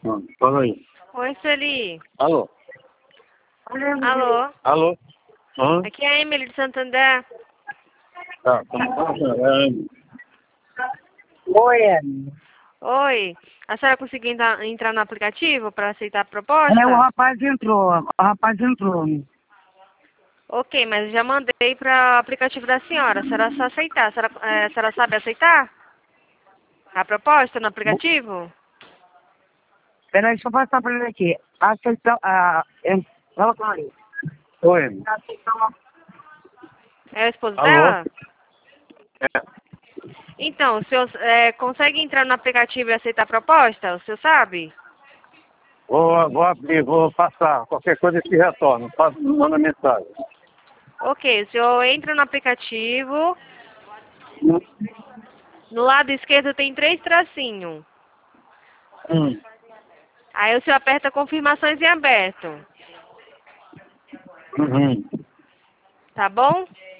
Fala aí. Oi, Sueli. Alô? Alô? Alô? Hã? Aqui é a Emily de Santander. Tá, como Oi, Emily. Oi. A senhora conseguiu entrar no aplicativo para aceitar a proposta? O rapaz entrou. Ok, mas eu já mandei para o aplicativo da senhora. A senhora só aceitar. A senhora sabe aceitar a proposta no aplicativo? Peraí, deixa eu passar pra ele aqui. Aceitou, fala com ele. Oi, Emily. É o esposo Alô? dela? É. Então, o senhor consegue entrar no aplicativo e aceitar a proposta? O senhor sabe? Vou abrir, vou passar. Qualquer coisa que retorno. Manda mensagem. Ok, o senhor entra no aplicativo. No lado esquerdo tem 3 tracinhos. Aí o senhor aperta confirmações em aberto. Uhum. Tá bom?